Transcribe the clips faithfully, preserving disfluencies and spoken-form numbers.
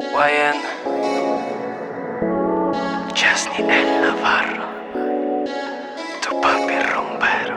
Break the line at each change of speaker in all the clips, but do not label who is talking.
Wayan, Chesney el Navarro, tu papi rumbero.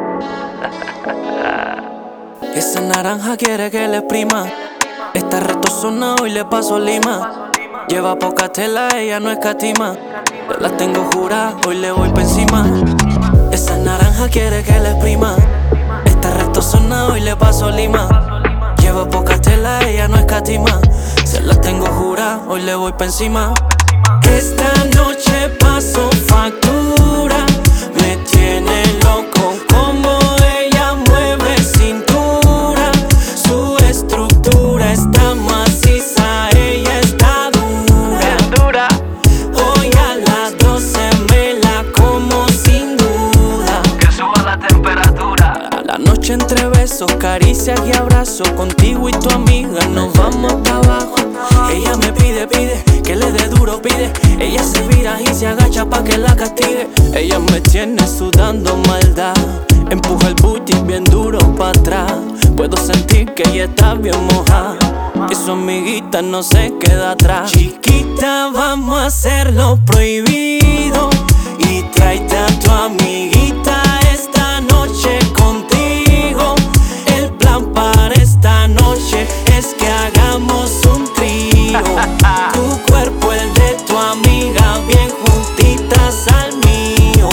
Esa naranja quiere que le exprima. Está retozona, hoy le paso lima. Lleva poca tela, ella no escatima. Yo las tengo juradas, hoy le voy pa' encima. Esa naranja quiere que le exprima. Está retozona, hoy le paso lima. Lleva poca tela, ella no escatima. Se las tengo juradas, hoy le voy pa' encima. Esta noche paso factura. Me tiene loco como ella mueve cintura. Su estructura está maciza, ella está dura.
Dura.
Hoy a las doce me la como sin duda.
Que suba la temperatura.
A la noche entre besos, caricias y abrazos, contigo y tu amiga nos vamos pa' abajo. Ella me pide, pide, que le dé duro, pide. Ella se vira y se agacha pa' que la castigue. Ella me tiene sudando maldad. Empuja el booty bien duro pa' atrás. Puedo sentir que ella está bien mojada, que su amiguita no se queda atrás. Chiquita, vamos a hacer lo prohibido y tráete a tu amiguita esta noche contigo. El plan para esta noche es que hagamos un trío. Tu cuerpo, el de tu amiga, bien juntitas al mío.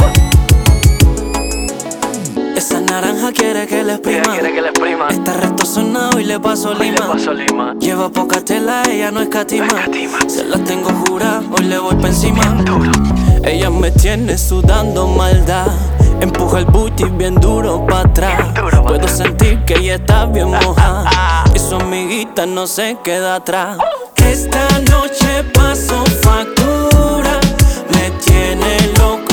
Esa naranja quiere que le
Ella
exprima.
quiere que le exprima.
Está retozona, y le paso
Hoy le
lima.
paso lima.
Lleva poca tela, ella no escatima.
No escatima.
Se las tengo juradas, hoy le voy pa' encima.
Duro.
Ella me tiene sudando maldad. Empuja el booty bien duro pa' atrás.
Bien duro pa'
Puedo
atrás.
sentir que ella está bien mojada, y su amiguita no se queda atrás. Esta noche paso factura. Me tiene loco